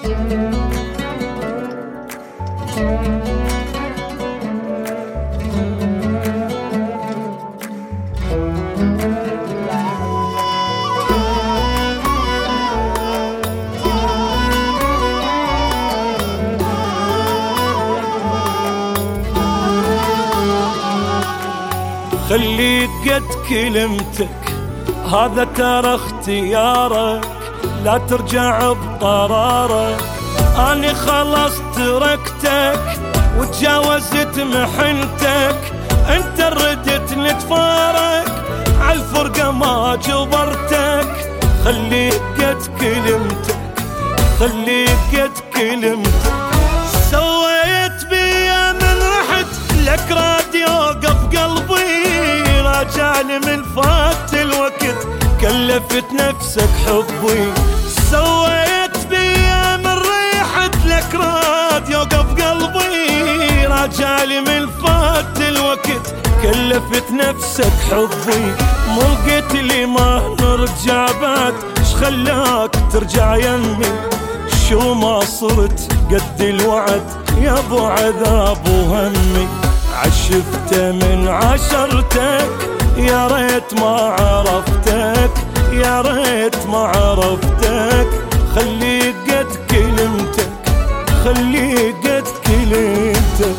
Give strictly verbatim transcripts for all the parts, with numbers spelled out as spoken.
خليك قد كلمتك، هذا ترى اختيارك، لا ترجع بقرارك. أنا خلاص تركتك وتجاوزت محنتك، انت ردت نتفارق، عالفرقة ما جبرتك. خليك قد كلمتك، خليك قد كلمتك. سويت بيا من رحت لك راديو قف قلبي، راجعني من فات الوقت كلفت نفسك حبي. سويت بيا من ريحت لك راديو قف قلبي، راجعني من فات الوقت كلفت نفسك حبي. مو لقيت لي ما نرجع بعد، اش خلاك ترجع يمي؟ شو ما صرت قد الوعد يا ابو عذاب وهمي. عشفت من عشرتك يا ريت ما عرفتك، يا ريت ما عرفتك. خليك قد كلمتك، خليك قد كلمتك.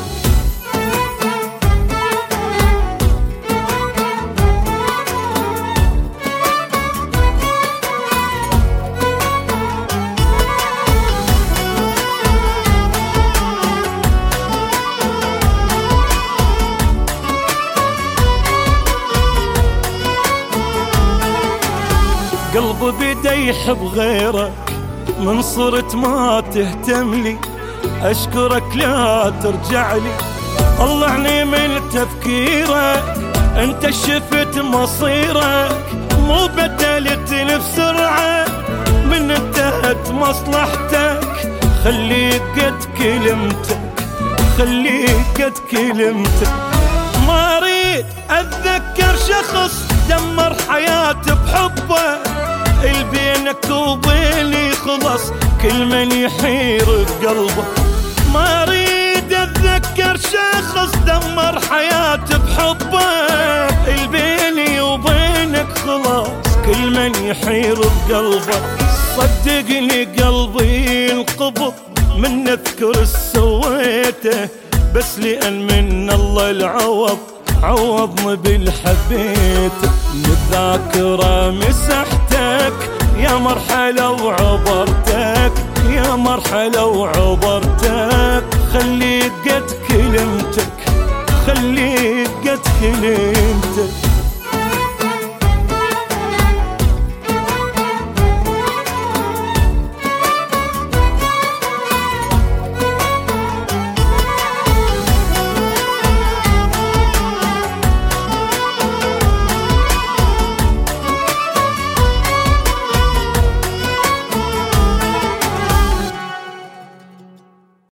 قلبي بدا يحب غيرك من صرت ما تهتم لي، أشكرك لا ترجع لي. طلعني من تفكيرك، انت شفت مصيرك، مو بدلتني بسرعة من انتهت مصلحتك. خليك قد كلمتك، خليك قد كلمتك. ما اريد اتذكر شخص دمر حياتي بحبه، البينك وبيني خلص كل من يحير بقلبه. ما اريد اتذكر شخص دمر حياتي بحبه، البيني وبينك خلاص كل من يحير بقلبه. صدقني قلبي انقبض من اذكر سويته، بس لان من الله العوض عوضني بالحبيت. للذاكرة مسحتك يا مرحلة وعبرتك، يا مرحلة وعبرتك. خليك قد كلمتك، خليك قد كلمتك.